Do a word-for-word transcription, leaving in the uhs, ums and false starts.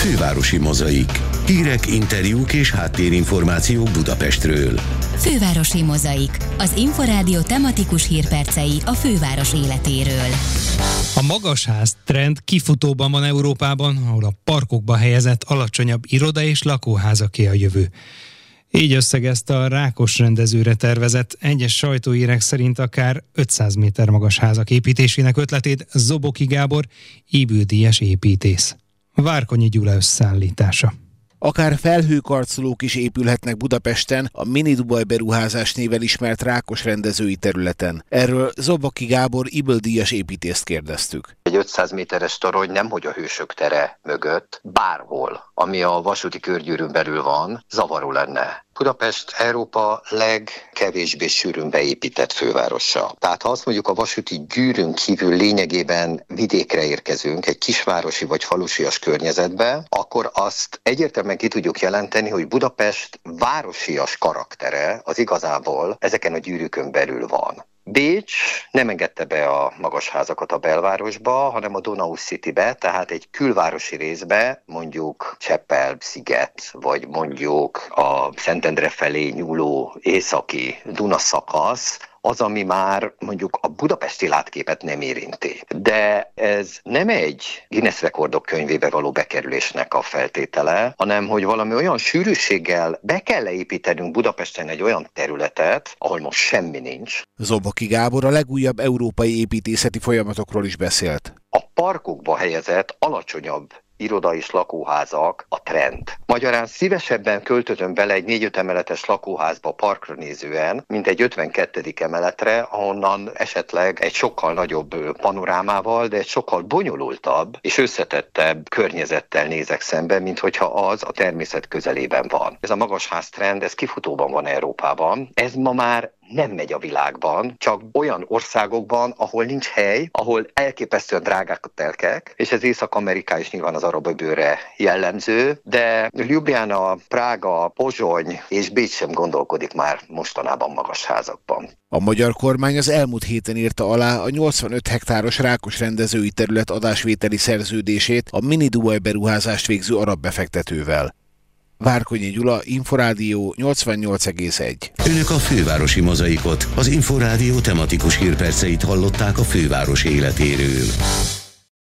Fővárosi Mozaik. Hírek, interjúk és háttérinformációk Budapestről. Fővárosi Mozaik. Az Inforádió tematikus hírpercei a főváros életéről. A magasház trend kifutóban van Európában, ahol a parkokba helyezett alacsonyabb iroda- és lakóházaké a jövő. Így összegezte a Rákos rendezőre tervezett, egyes sajtóírek szerint akár ötszáz méter magas házak építésének ötletét Zoboki Gábor, ébüldíjas építész. Várkonyi Gyula összeállítása. Akár felhőkarcolók is épülhetnek Budapesten, a Mini Dubaj beruházás néven ismert Rákos rendezői területen. Erről Zoboki Gábor ébüldíjas építészt kérdeztük. Egy ötszáz méteres torony nemhogy a Hősök tere mögött, bárhol, ami a vasúti körgyűrűn belül van, zavaró lenne. Budapest Európa legkevésbé sűrűn beépített fővárosa. Tehát ha azt mondjuk a vasúti gyűrűn kívül lényegében vidékre érkezünk, egy kisvárosi vagy falusias környezetbe, akkor azt egyértelműen ki tudjuk jelenteni, hogy Budapest városias karaktere az igazából ezeken a gyűrűkön belül van. Bécs nem engedte be a magasházakat a belvárosba, hanem a Donau Citybe, tehát egy külvárosi részbe, mondjuk Cseppel-sziget, vagy mondjuk a Szentendre felé nyúló északi Duna szakasz, az, ami már mondjuk a budapesti látképet nem érinti. De ez nem egy Guinness rekordok könyvébe való bekerülésnek a feltétele, hanem hogy valami olyan sűrűséggel be kell leépítenünk Budapesten egy olyan területet, ahol most semmi nincs. Zoboki Gábor a legújabb európai építészeti folyamatokról is beszélt. A parkokba helyezett alacsonyabb iroda és lakóházak a trend. Magyarán szívesebben költöttem bele egy négy-öt emeletes lakóházba parkra nézően, mint egy ötvenkettedik emeletre, ahonnan esetleg egy sokkal nagyobb panorámával, de egy sokkal bonyolultabb és összetettebb környezettel nézek szembe, mint hogyha az a természet közelében van. Ez a magasház trend, ez kifutóban van Európában. Ez ma már nem megy a világban, csak olyan országokban, ahol nincs hely, ahol elképesztően drágák a telkek, és ez Észak-Amerika is nyilván az arab-öbölre jellemző, de Ljubljana, Prága, Pozsony és Bécs sem gondolkodik már mostanában magas házakban. A magyar kormány az elmúlt héten írta alá a nyolcvanöt hektáros Rákos rendezői terület adásvételi szerződését a Mini Dubaj beruházást végző arab befektetővel. Várkonyi Gyula, Inforádió nyolcvannyolc egész egy. Önök a Fővárosi Mozaikot, az Inforádió tematikus hírperceit hallották a főváros életéről.